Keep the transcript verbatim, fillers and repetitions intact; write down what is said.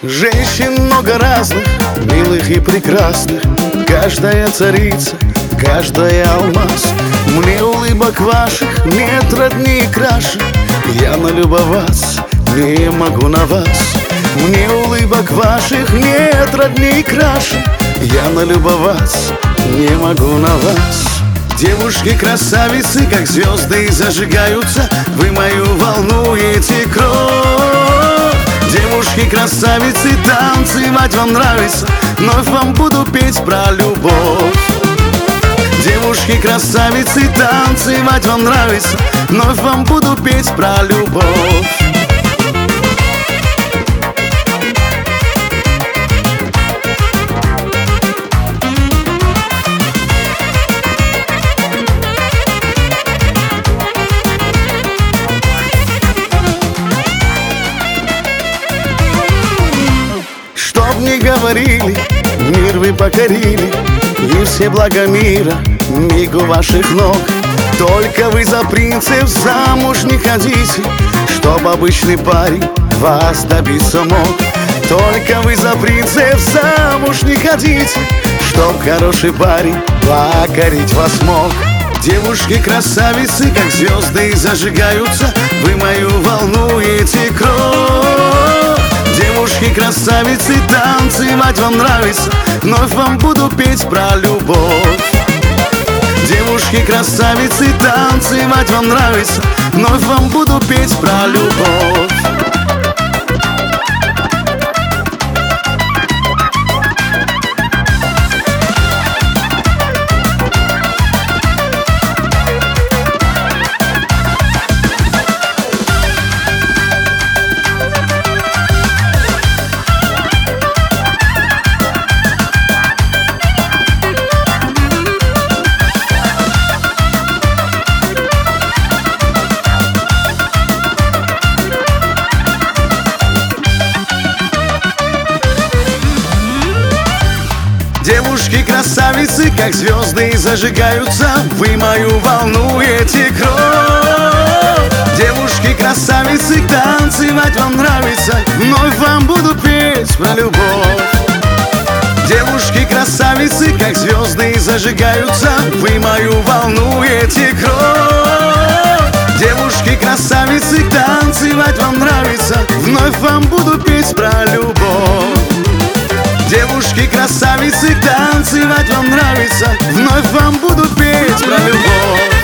Женщин много разных, милых и прекрасных, каждая царица, каждая алмаз. Мне улыбок ваших нет роднее и краше, я налюбоваться не могу на вас. Мне улыбок ваших нет роднее и краше, я налюбоваться не могу на вас. Девушки-красавицы, как звезды, зажигаются, вы мою волнуете кровь. Девушки-красавицы, танцевать вам нравится, вновь вам буду петь про любовь. Девушки-красавицы, танцевать вам нравится, вновь вам буду петь про любовь. Чтоб не говорили, мир вы покорили, и все блага мира миг у ваших ног. Только вы за принцев замуж не ходите, чтоб обычный парень вас добиться мог. Только вы за принцев замуж не ходите, чтоб хороший парень покорить вас мог. Девушки-красавицы, как звезды, зажигаются, вы мою волнуете кровь. Девушки-красавицы, танцевать вам нравится, вновь вам буду петь про любовь. Девушки-красавицы, танцевать вам нравится, вновь вам буду петь про любовь. Девушки-красавицы, как звезды, зажигаются, вы мою волнуете кровь. Девушки-красавицы, танцевать вам нравится, вновь вам буду петь про любовь. Девушки-красавицы, как звезды, зажигаются, вы мою волнуете кровь. Девушки-красавицы, танцевать вам нравится, вновь вам буду петь про любовь. Девушки-красавицы, танцевать вам нравится, вновь вам буду петь про любовь.